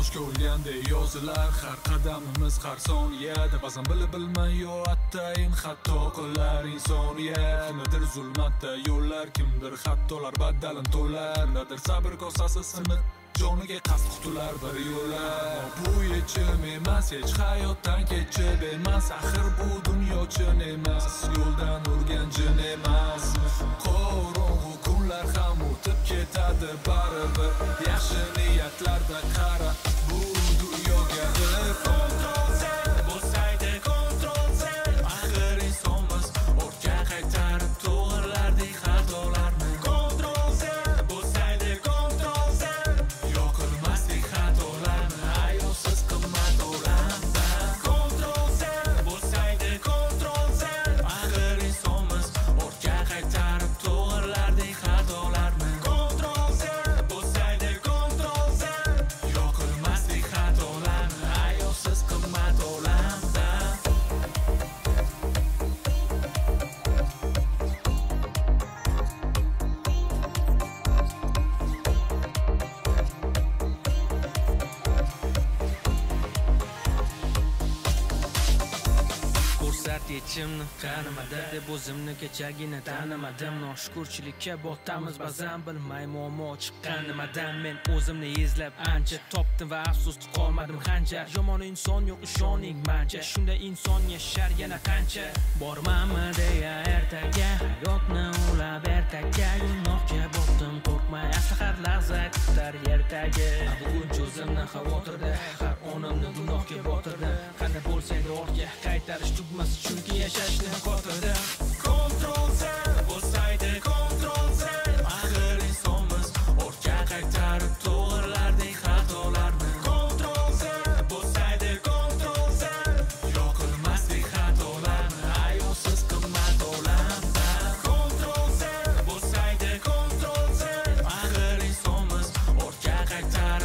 boshga olgandek yozilar har qadamimiz har soniyada ba'zan bilib bilmay yo atayin xato qilar insoniyat kimdir zulmatda yo'llar kimdir xatolar badalin to'lar kimdir sabr kosasi siniq joniga qasd qutilar bir yo'llar bu yechim emas hech hayotdan kechib emas axir bu dunyo chin emas yo'ldan urgan jin emas qorong'u kunlar ham o'tib ketadi baribir yaxshi niyatlarda qara bu dunyoga kontrol sen bo'lsaydi kontrol sen axir insonmiz ortga qaytarib to'g'rilardik xatolarni kontrol sen bo'lsaydi kontrol sen yoqilmasdik xatolarni ayovsiz qimmat olamda kontrol sen bo'lsaydi kontrol sen axir insonmiz ortga qaytarib to'g'rilardik xatolarni kontrol sen bo'lsaydi kontrol sen yoqilmasdik xatolarni ayovsiz qimmat olamda ko'rsat yechimni tanimada deb o'zimni kechagina tanimadim noshukurchilikka botamiz ba'zan bilmay muammo chiqqan nimadan men o'zimni izlab ancha topdim va afsusda qolmadim qancha yomon inson yo'q ishoning mancha shunday inson yashar yana qancha bormanmi deya ertaga hayotni ulab ertaga gunohga botdim qo'rqmay asli har lahza kutar ertaga buguncha o'zimni xavotirda har onimni gunohga botirdim qanday bo'lsa edi ortga qaytarish tugmasi chunki yashashni xotirda kontrol sen bo'lsaydi kontrol sen axir insonmiz ortga qaytarib to'g'rilardik xatolarni kontrol sen bo'lsaydi kontrol sen yoqilmasdik xatolarni ayovsiz qimmat olamda kontrol sen bo'lsaydi kontrol sen axir insonmiz ortga qaytarib